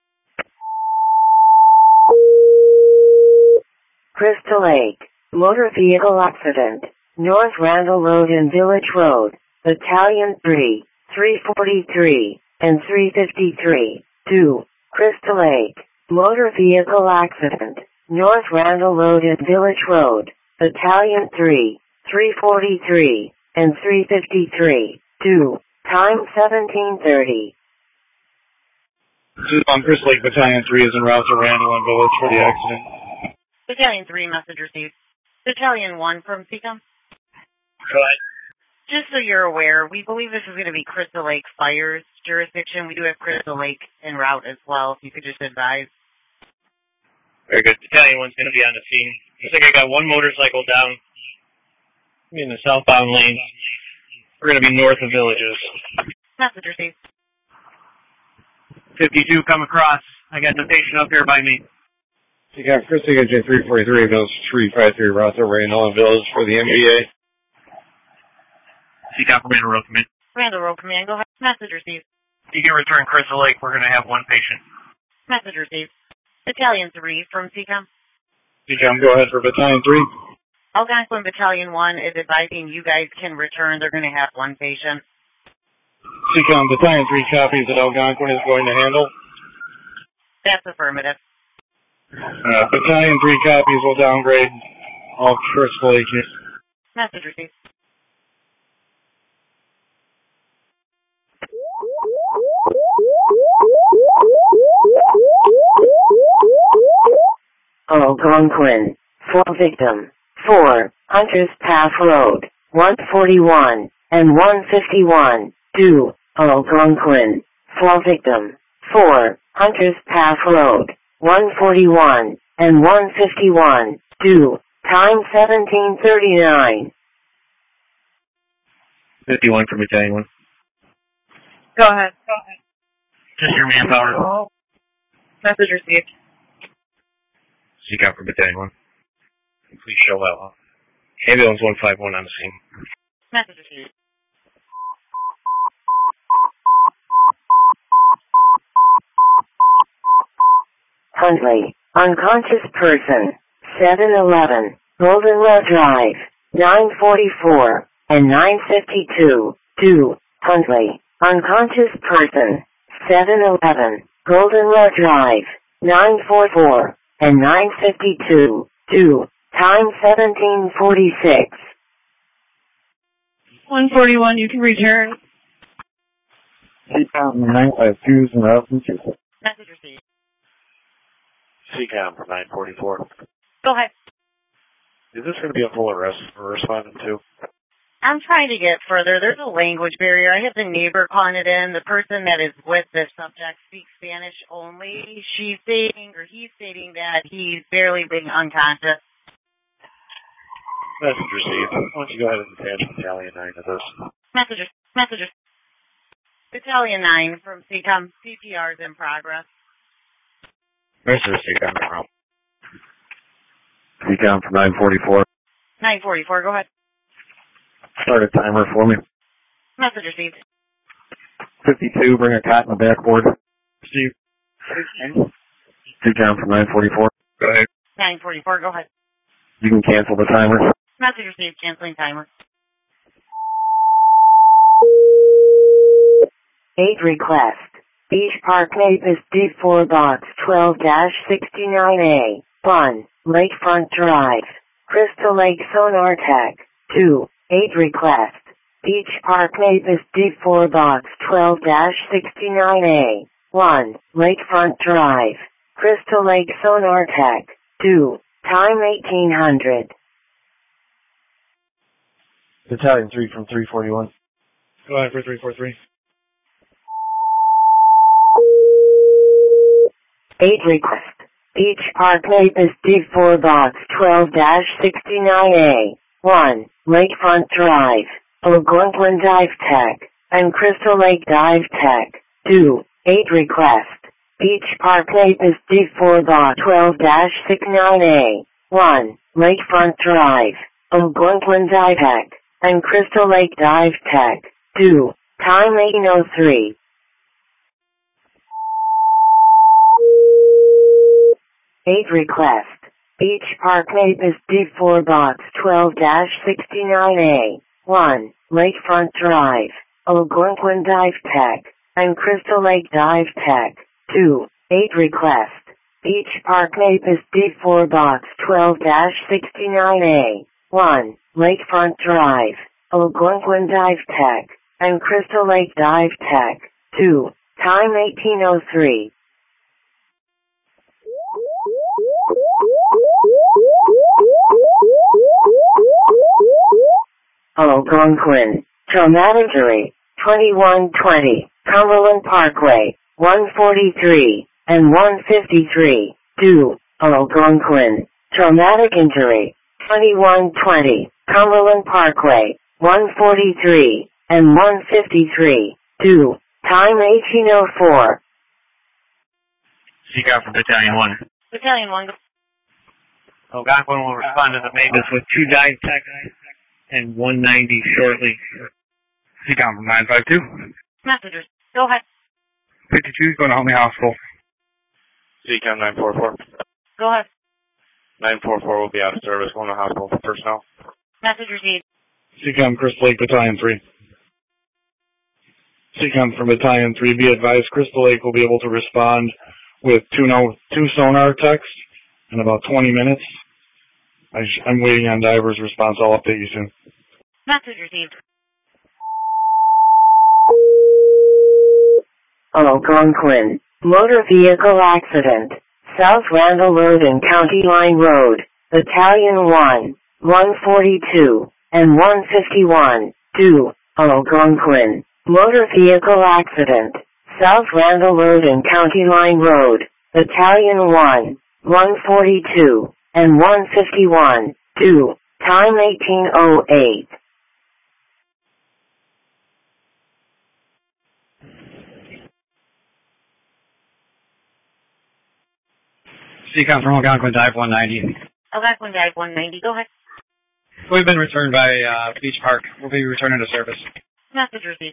Crystal Lake, motor vehicle accident, North Randall Road and Village Road, Battalion three, three forty-three, and three fifty-three, due, Crystal Lake, motor vehicle accident, North Randall Road and Village Road, Battalion three, three forty-three, and three fifty-three, due, time seventeen thirty. On Crystal Lake, Battalion three is en route to Randall and Village for the accident. Battalion three, message received. Battalion one from C COM. Go ahead. Just so you're aware, we believe this is going to be Crystal Lake Fire's jurisdiction. We do have Crystal Lake en route as well, if you could just advise. Very good. Battalion one's going to be on the scene. I think I got one motorcycle down. In the southbound lane. We're going to be north of Villages. Message received. fifty-two, come across. I got the patient up here by me. You got Chris Engine three forty-three, Bills three five three, Roswell, Randall, and Village for the M B A. C COM from Randall Road Command. Randall Road Command, go ahead. Message received. You can return Crystal Lake. We're going to have one patient. Message received. Battalion three from C COM. C COM, go ahead for Battalion three. Algonquin Battalion one is advising you guys can return. They're going to have one patient. C COM, Battalion three copies that Algonquin is going to handle. That's affirmative. Uh, Battalion three copies will downgrade all Crystal Lake. Message received. Algonquin, four victim, four, Hunters Path Road, one forty-one, and one fifty-one, two, Algonquin, four victim, four, Hunters Path Road, one forty-one, and one fifty-one, two, time seventeen thirty-nine. fifty-one from Battalion one. Go ahead. Go ahead. Just your manpower. Message received. C COM from Battalion one. Please show out. Ambulance one five one on the scene. Message received. Huntley, unconscious person, seven eleven, Goldenwell Drive, nine forty-four, and nine fifty-two, two, Huntley, unconscious person, seven eleven, Goldenwell Drive, nine forty-four, and nine fifty-two, two, time seventeen forty-six. one forty-one, you can return. C COM nine five two is in Massachusetts. Message received. C COM from nine forty-four. Go ahead. Is this going to be a full arrest for respondent two? I'm trying to get further. There's a language barrier. I have the neighbor calling it in. The person that is with this subject speaks Spanish only. She's stating, or he's stating that he's barely being unconscious. Message received. Why don't you go ahead and attach Battalion nine to this? Messages. Messages. Battalion nine from C COM. C P R is in progress. This is C COM from C COM from nine forty-four. nine forty-four, go ahead. Start a timer for me. Message received. fifty-two, bring a cot in the backboard. Steve. C COM from nine forty-four. Go ahead. nine forty-four, go ahead. You can cancel the timer. Message received, canceling timer. eight request. Beach Park Mavis D four Box twelve sixty-nine A, one, Lakefront Drive, Crystal Lake Sonar Tech, two, eight request. Beach Park Mavis D four Box twelve sixty-nine A, one, Lakefront Drive, Crystal Lake Sonar Tech, two, time eighteen hundred. Battalion three from three forty-one. Go ahead for three forty-three. eight request. Beach Park Mavis D four Box twelve sixty-nine A, one, Lakefront Drive, Algonquin Dive Tech, and Crystal Lake Dive Tech, two, eight request. Beach Park Mavis D four Box twelve sixty-nine A, one, Lakefront Drive, Algonquin Dive Tech, and Crystal Lake Dive Tech, two, time eighteen oh three. eight request. Beach Park Mavis D four Box twelve sixty-nine A, one, Lakefront Drive, Algonquin Dive Tech, and Crystal Lake Dive Tech, two, eight request. Beach Park Mavis D four Box twelve sixty-nine A, one, Lakefront Drive, Algonquin Dive Tech, and Crystal Lake Dive Tech, two, time eighteen oh three. Algonquin, traumatic injury, twenty-one twenty, Cumberland Parkway, one forty-three, and one fifty-three, two, Algonquin, traumatic injury, twenty-one twenty, Cumberland Parkway, one forty-three, and one fifty-three, two, time eighteen oh four. Seek out for Battalion one. Battalion one. Algonquin will respond to the maintenance with two dive tech and one ninety shortly. Seek out from nine five two. Messengers, go ahead. fifty-two is going to Homey Hospital. Seek out nine four four. Go ahead. nine four four will be out of service, going to hospital for personnel. Message received. Seacom Crystal Lake Battalion three. Seacom from Battalion three, be advised Crystal Lake will be able to respond with two, no, two sonar techs in about twenty minutes. I sh- I'm waiting on divers' response. I'll update you soon. Message received. Algonquin, motor vehicle accident, South Randall Road and County Line Road, Battalion one, one forty-two, and one fifty-one, two, Algonquin, motor vehicle accident, South Randall Road and County Line Road, Battalion one, one forty-two, and one fifty-one, two, time eighteen oh eight. Seacom from Algonquin Dive one ninety. Algonquin Dive one ninety, go ahead. We've been returned by uh, Beach Park. We'll be returning to service. Message received.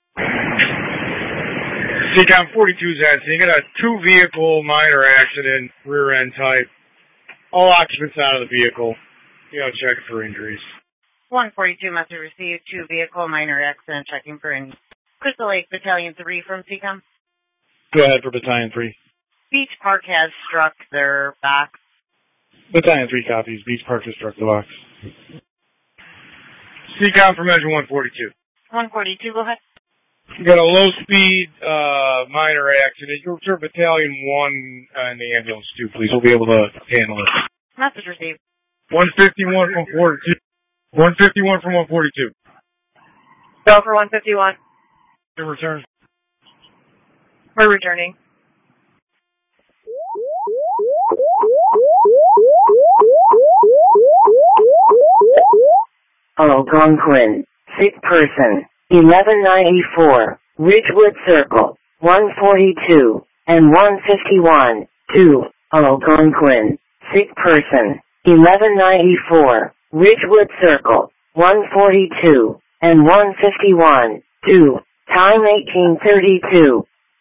Seacom forty-two is you got a two vehicle minor accident, rear end type. All occupants out of the vehicle. You know, check for injuries. one forty-two, message received. Two vehicle minor accident, checking for injuries. Crystal Lake Battalion three from Seacom. Go ahead for Battalion three. Beach Park has struck their box. Battalion three copies. Beach Park has struck the box. Seacom from Measure one forty-two. one forty-two, go ahead. You got a low speed uh, minor accident. You'll return Battalion one uh, in the ambulance too, please. We'll be able to handle it. Message received. one fifty-one from forty-two. one fifty-one from one forty-two. Go for one fifty-one. In return. We're returning. Algonquin, sick person, eleven ninety-four, Ridgewood Circle, one forty-two, and one fifty-one, two, Algonquin, sick person, eleven ninety-four, Ridgewood Circle, one forty-two, and one fifty-one, two, time eighteen thirty-two.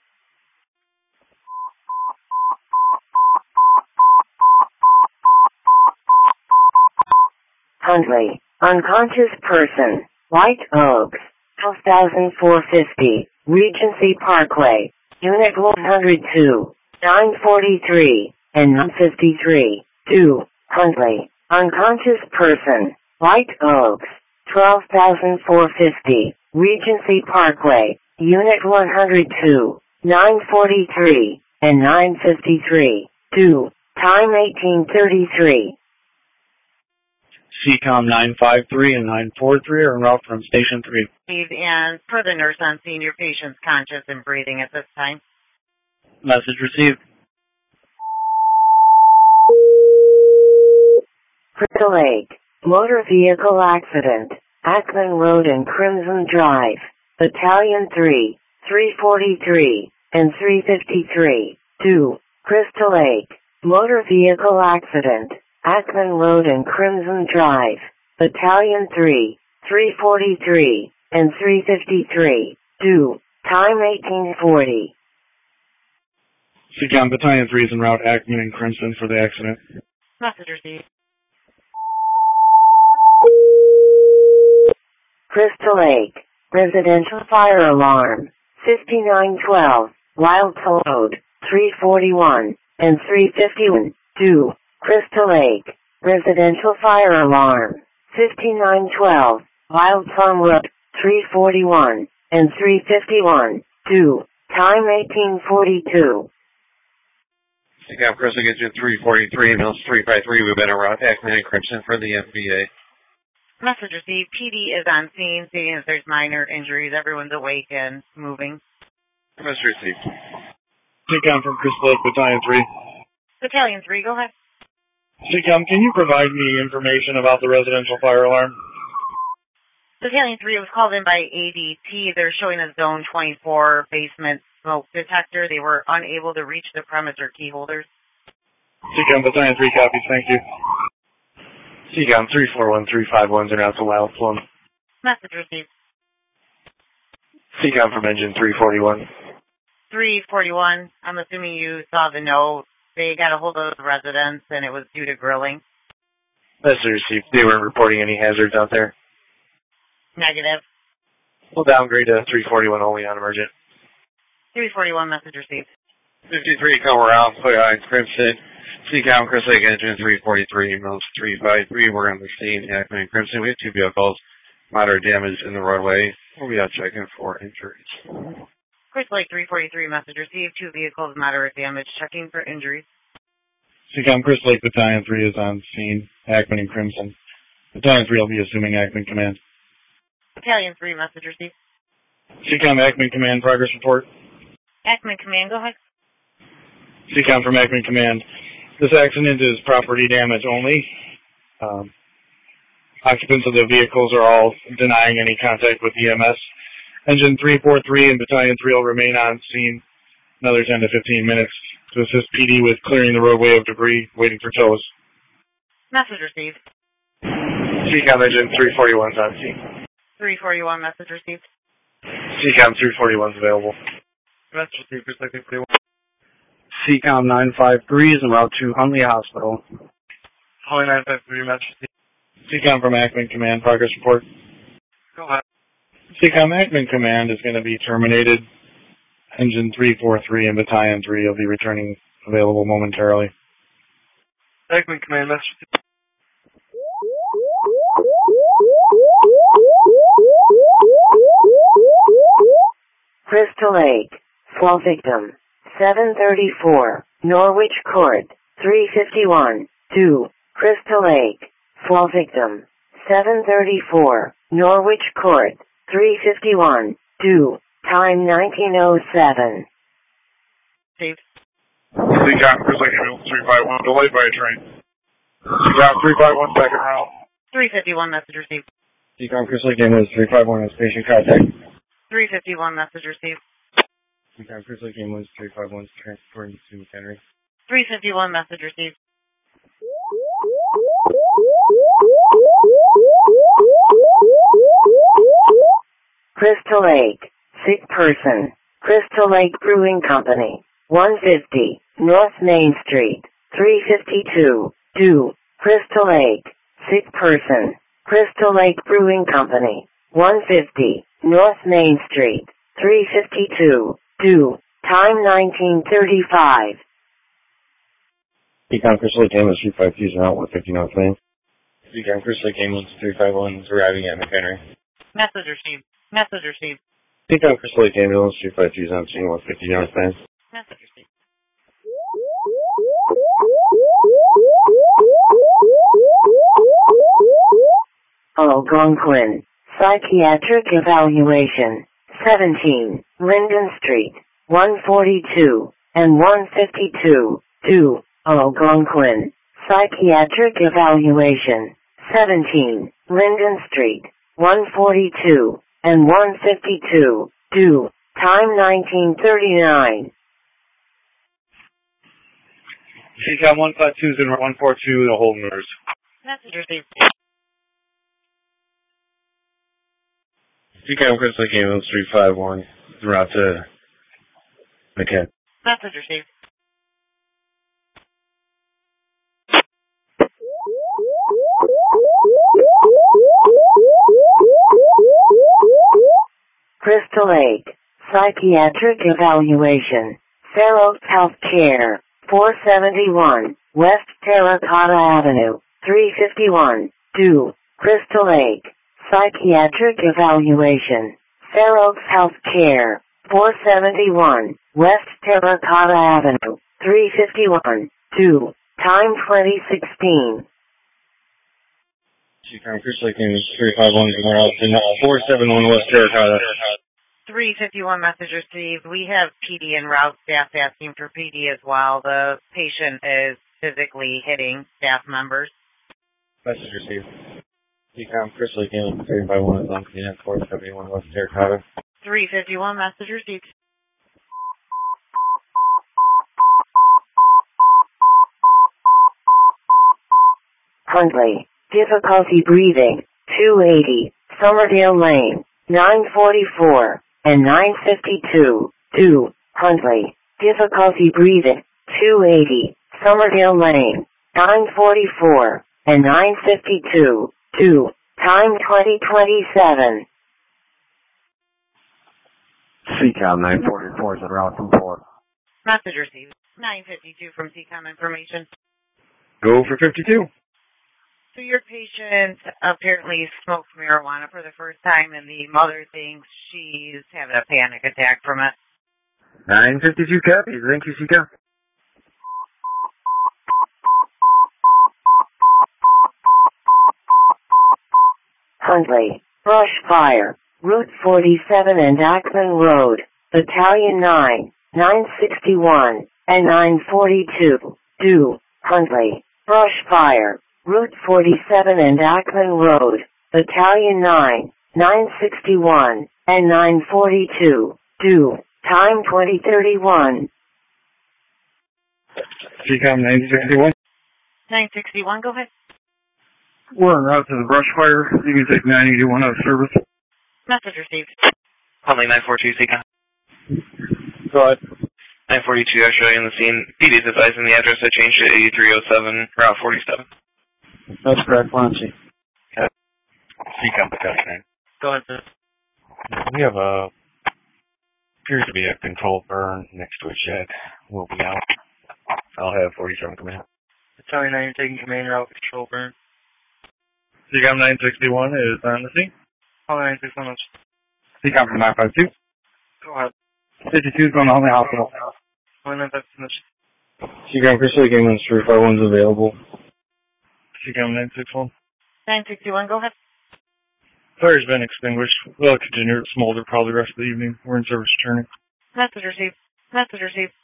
Huntley, unconscious person, White Oaks, twelve thousand four hundred fifty, Regency Parkway, Unit one hundred two, nine forty-three, and nine fifty-three, two, Huntley, unconscious person, White Oaks, twelve thousand four hundred fifty, Regency Parkway, Unit one hundred two, nine forty-three, and nine fifty-three, two, time eighteen thirty-three. Seacom nine five three and nine four three are en route from Station three. And per the nurse on scene, your patient's conscious and breathing at this time. Message received. Crystal Lake, motor vehicle accident, Ackman Road and Crimson Drive, Battalion three, three forty-three, and three fifty-three, two, Crystal Lake, motor vehicle accident, Ackman Road and Crimson Drive, Battalion three, three forty-three, and three fifty-three, two, time eighteen forty. Seacom Battalion three is en route Ackman and Crimson for the accident. Message received. Crystal Lake, residential fire alarm, fifty-nine twelve, Wild Road, three forty-one, and three fifty-one, two, Crystal Lake, residential fire alarm, fifty-nine twelve, Wild Plum Road, three forty-one, and three fifty-one, two, time eighteen forty-two. Seacom Crystal gets you three forty-three, Mills three five three, we've been around Ackman and Crimson for the F B A. Message received. P D is on scene, seeing if there's minor injuries. Everyone's awake and moving. Message received. Seacom from Crystal Lake Battalion three. Battalion three, go ahead. Seacom, can you provide me information about the residential fire alarm? Battalion three was called in by A D T. They're showing a Zone twenty-four basement smoke detector. They were unable to reach the premise or key holders. C COM Battalion three copies, thank you. C COM three four one three five ones are out to Wild Plum. Message received. C COM from engine three forty-one. three forty-one, I'm assuming you saw the note. They got a hold of the residents and it was due to grilling. Message received. They weren't reporting any hazards out there. Negative. We'll downgrade to three forty-one only on emergent. three forty-one, message received. fifty-three, come around, clear eyes, Crimson. C COM, Chris Lake Engine three forty-three, Mills three five three. We're on the scene, Acme and Crimson. We have two vehicles, moderate damage in the roadway. We'll be out checking for injuries. Chris Lake three forty-three, message received. Two vehicles, moderate damage, checking for injuries. C COM, Chris Lake Battalion three is on scene, Ackman and Crimson. Battalion three will be assuming Ackman command. Battalion three, message received. C COM, Ackman command, progress report. Ackman command, go ahead. C COM from Ackman command. This accident is property damage only. Um, occupants of the vehicles are all denying any contact with E M S. Engine three forty-three and Battalion three will remain on scene another ten to fifteen minutes to assist P D with clearing the roadway of debris, waiting for tows. Message received. C COM engine three forty-one is on scene. three forty-one, message received. C COM three forty-one is available. Message received, Chris Lake three forty-one. C COM nine five three is en route to Huntley Hospital. Huntley nine five three, message received. C COM from Ackman command, progress report. Go ahead. C COM Ackman command is going to be terminated. Engine three forty-three and Battalion three will be returning available momentarily. Ackman command, message received. Crystal Lake, fall victim, seven thirty-four, Norwich Court, three fifty-one, two, Crystal Lake, fall victim, seven thirty-four, Norwich Court, three fifty-one, two, time nineteen oh seven. Steve. C COM, Chris Lake Ambulance three five one, delayed by a train. C COM three five one, second round. three fifty-one, message received. C COM Chris Lake Ambulance three five one has patient contact. three fifty-one, message received. C COM Chris Lake Ambulance three five one is transporting to McHenry. three fifty-one, message received. Crystal Lake, sick person, Crystal Lake Brewing Company, one fifty, North Main Street, three fifty-two, two, Crystal Lake, sick person, Crystal Lake Brewing Company, one fifty, North Main Street, three fifty-two, two, time nineteen thirty-five. C COM Chris Lake Ambulance three five two is out one fifty North Main. C COM Chris Lake Ambulance three five one is arriving at McHenry. Message received. Message received. C COM Chris Lake Ambulance three five two is on scene one fifty North Main. Message received. Algonquin, psychiatric evaluation, seventeen, Linden Street, one forty-two, and one fifty-two, two, Algonquin, psychiatric evaluation, seventeen, Linden Street, one forty-two, and one fifty-two, two, time nineteen thirty-nine. C COM one five two is in one four two, the hold nurse. Message received. C COM Chris Lake Ambulance three five one is en route to McHenry. Message received. Crystal Lake, psychiatric evaluation, Fair Oaks Healthcare, four seventy-one, West Terracotta Avenue, three fifty-one, two, Crystal Lake, psychiatric evaluation, Fair Oaks Healthcare, four seventy-one, West Terracotta Avenue, three fifty-one, two, time twenty sixteen. C COM Chris Lake Ambulance three five one is en route to four seventy-one West Terracotta. three fifty-one, message received. We have P D en route, staff asking for P D as well. The patient is physically hitting staff members. Message received. Decom, Chris Lake Ambulance three five one is on scene at four seventy-one West Terracotta. three fifty-one, message received. Huntley, difficulty breathing, two eighty, Somerdale Lane, nine forty-four, and nine fifty-two, two, Huntley, difficulty breathing, two eighty, Somerdale Lane, nine forty-four, and nine fifty-two, two, time twenty twenty-seven. C COM nine forty-four is en route from Port. Message received. nine fifty-two from C COM information. Go for fifty-two. So your patient apparently smoked marijuana for the first time, and the mother thinks she's having a panic attack from it. nine fifty-two copies. Thank you, C COM. Huntley, brush fire, Route forty-seven and Ackman Road, Battalion nine, nine sixty-one, and nine forty-two, do, Huntley, brush fire, Route forty-seven and Ackman Road, Battalion nine, nine sixty-one, and nine forty-two, do, time twenty thirty-one. C COM nine sixty-one. nine sixty-one, go ahead. We're en route to the brush fire. You can take nine eighty-one out of service. Message received. Huntley nine forty-two, C COM. Go ahead. nine forty-two, I show you on the scene. P D's advising the address I changed to eighty-three oh seven, Route forty-seven. That's correct, Lancy. Okay. C COM Battalion nine. Go ahead, sir. We have a, appears to be a controlled burn next to a shed. We'll be out. I'll have forty-seven come in. Battalion nine, you're taking command route control burn. C COM nine sixty-one is on the scene. Huntley nine sixty-one. C COM from nine fifty-two. Go ahead. fifty-two is going to Huntley Hospital. Huntley nine fifty-one. C COM, Chris Lake Ambulance three five one is available. C COM nine sixty-one. nine sixty-one, go ahead. Fire's been extinguished. We'll continue to smolder probably the rest of the evening. We're in service returning. Message received. Message received.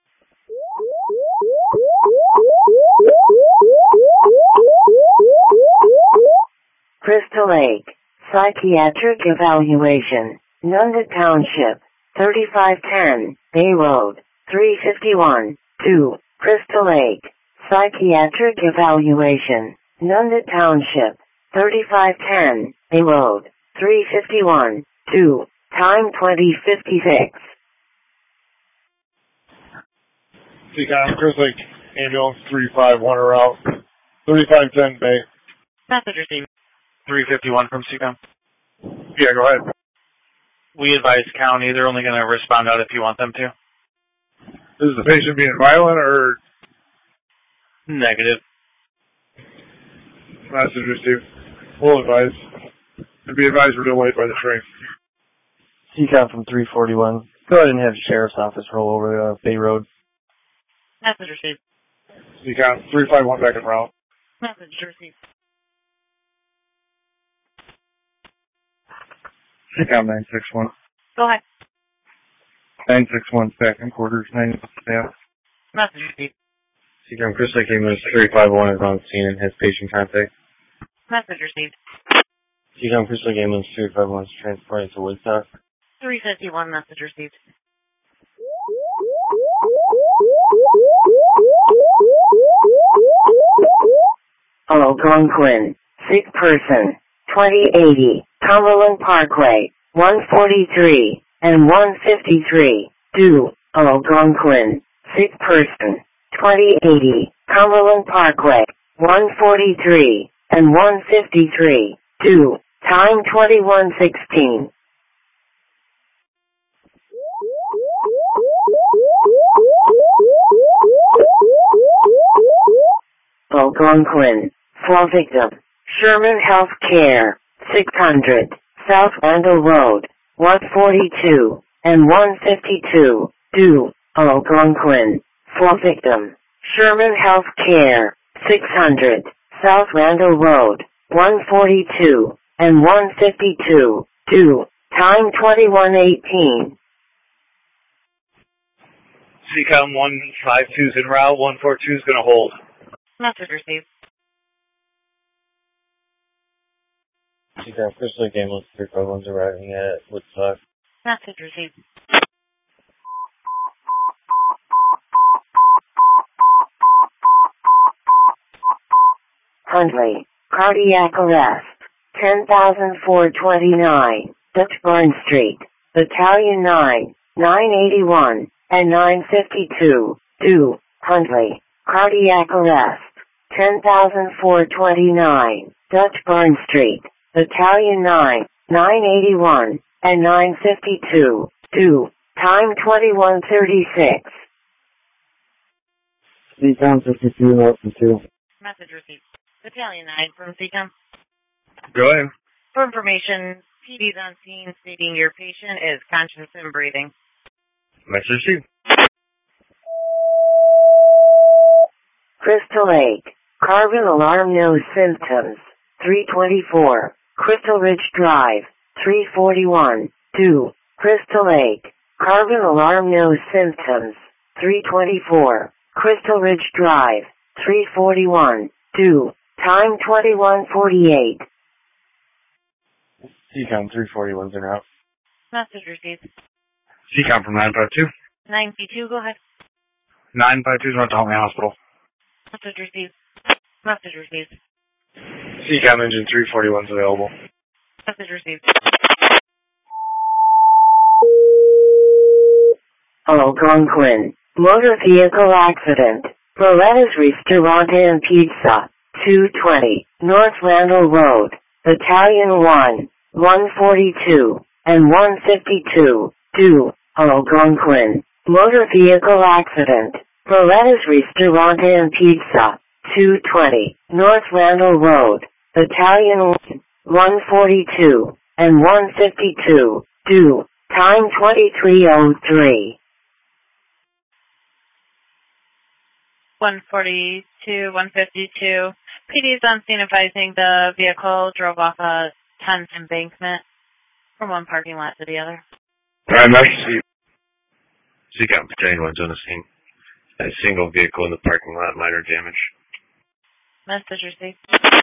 Crystal Lake, psychiatric evaluation, Nunda Township, thirty-five ten, Bay Road, three fifty-one, two, Crystal Lake, psychiatric evaluation, Nunda Township, thirty-five ten, Bay Road, three fifty-one, two, time twenty fifty-six. C COM, Chris Lake Ambulance three five one are out. thirty-five ten Bay. Message received. three fifty-one from C COM. Yeah, go ahead. We advise county. They're only going to respond out if you want them to. Is the patient being violent or? Negative. Message received. We'll advise. And be advised we're delayed by the train. C COM from three forty-one. Go ahead and have the sheriff's office roll over uh, Bay Road. Message received. C COM three five one back en route. Message received. C COM nine sixty-one. Go ahead. nine sixty-one back in quarters, nine staff. Message received. C COM, Chris Lake Ambulance three five one is on scene and has patient contact. Message received. C COM, Chris Lake Ambulance three five one is transporting to Woodstock. three fifty-one, message received. Algonquin, sick person, twenty eighty, Cumberland Parkway, one forty-three, and one fifty-three, do, Algonquin, sick person, twenty eighty, Cumberland Parkway, one forty-three, and one fifty-three, do, time twenty-one sixteen. Algonquin, fall victim, Sherman Health Care, six hundred, South Randall Road, one forty-two, and one fifty-two, do, Algonquin, fall victim, Sherman Health Care, six hundred, South Randall Road, one forty-two, and one fifty-two, do, time twenty-one eighteen. C COM one five two is en route, one four two is going to hold. Message received. Seacom Crystal Lake Ambulance three five one's arriving at Woodstock. Message received. Huntley, cardiac arrest, ten thousand four twenty-nine, Dutch Barn Street, Battalion nine, nine eighty-one, and nine fifty-two, due, Huntley, cardiac arrest, ten thousand four twenty-nine, Dutch Barn Street, Battalion nine, nine eighty-one, and nine fifty-two, due, time twenty-one thirty-six. Seacom fifty-two, Nelson two. Message received. Battalion nine from Seacom. Go ahead. For information, P D's on scene stating your patient is conscious and breathing. Message received. Crystal Lake, carbon alarm no symptoms, three twenty-four, Crystal Ridge Drive, three forty-one, due, Crystal Lake, carbon alarm no symptoms, three twenty-four, Crystal Ridge Drive, three forty-one, due, time twenty-one forty-eight. Seacom three forty-one's en route. Message received. Seacom from nine five two. nine C two, go ahead. nine five two is North Homey Hospital. Message received. Message received. Seacom engine three forty-one's available. Message received. Algonquin, motor vehicle accident, Loretta's Restaurant and Pizza, two twenty, North Randall Road, Battalion one, one forty-two, and one fifty-two, due, Algonquin, motor vehicle accident, Loretta's Restaurant and Pizza, two twenty, North Randall Road, Battalion one forty-two, and one fifty-two, due, time twenty-three oh three. one forty-two, one fifty-two. P D's on scene advising the vehicle drove off a tenth embankment from one parking lot to the other. Alright, message. Seacom Battalion one's on the scene. A single vehicle in the parking lot, minor damage. Message received.